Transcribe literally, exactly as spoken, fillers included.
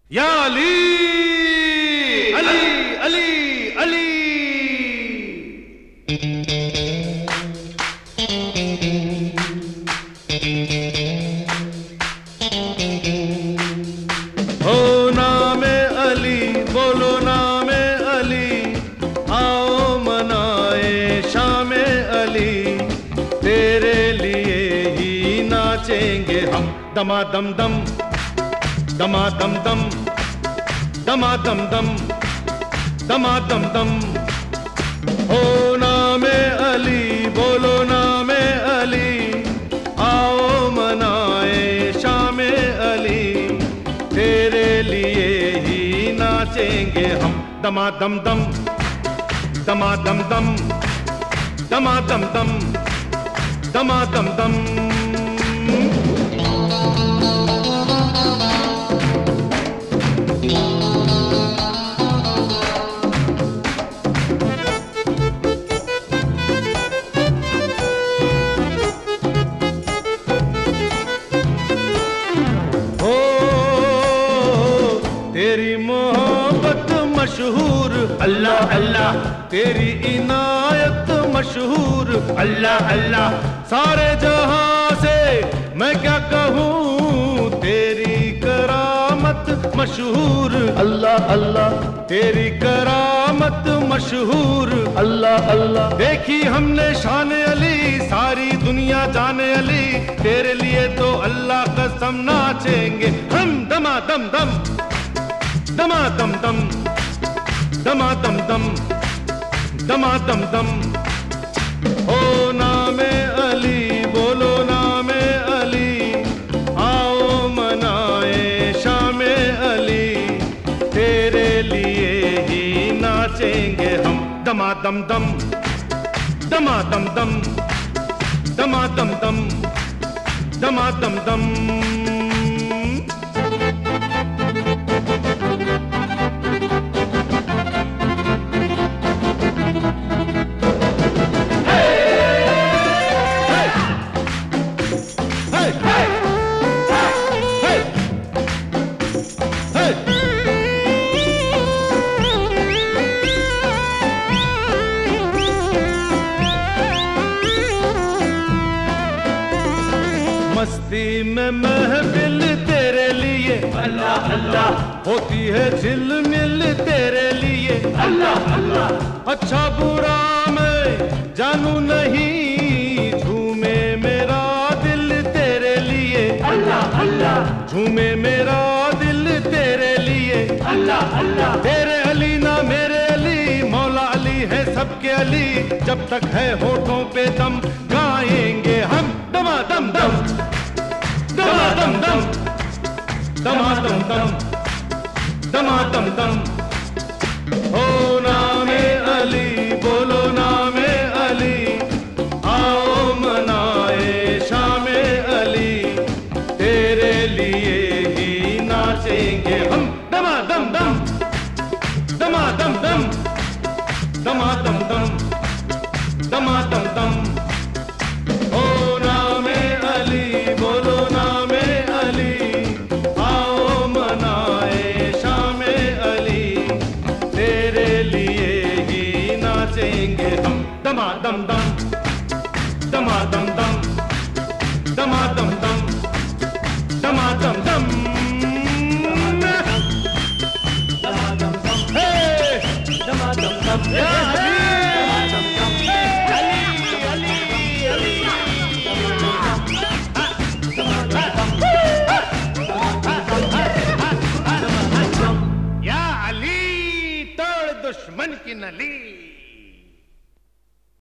या अली अली अली अली। हो नामे अली बोलो नामे अली, आओ मनाए शामे अली, तेरे लिए ही नाचेंगे हम। दमा दम दम दमा दम दम दमा दम दम दमा दम दम। हो नामे अली बोलो नामे अली, आओ मनाए शामे अली, तेरे लिए ही नाचेंगे हम। दमा दम दम दमा दम दम दमा दम दम दमा दम दम। तेरी मोहब्बत मशहूर अल्लाह अल्लाह, तेरी इनायत मशहूर अल्लाह अल्लाह, सारे जहां से मैं क्या कहूँ, तेरी करामत मशहूर अल्लाह अल्लाह, तेरी करामत मशहूर अल्लाह अल्लाह। देखी हमने शान अली, सारी दुनिया जाने अली, तेरे लिए तो अल्लाह कसम नाचेंगे हम। दमा दम दम दमा दम दम दमा दम दम दमा दम दम। ओ नामे अली बोलो नामे अली, आओ मनाए शामे अली, तेरे लिए ही नाचेंगे हम। दमा दम दम दमा दम दम दमा दम दम दमा दम दम। मस्ती में महफिल तेरे लिए अल्लाह अल्लाह, होती है झिलमिल तेरे लिए अल्लाह अल्लाह। अच्छा बुरा मैं जानू नहीं, झूमे मेरा दिल तेरे लिए अल्लाह अल्लाह, झूमे मेरा दिल तेरे लिए अल्लाह अल्लाह। तेरे अली ना मेरे अली, मौला अली है सबके अली, जब तक है होठों पे दम गाएंगे हम। दमा दम दम दमा दम दम दमा दम दम दमा दम दम। ओ नामे अली बोलो नामे अली, आओ मनाए शामे अली, तेरे लिए ही नाचेंगे हम। दमा दम दम दमा दम दम दमा दम दम दमा दम दम। ओ नामे अली बोलो नामे अली, आओ मनाए शामे अली, तेरे लिए ही नाचेंगे हम। दमा दम दम दमा दम दम दमा दम दम दमा दम दम दमा दम दम हे दमा दम दम। या अली दुश्मन की नली।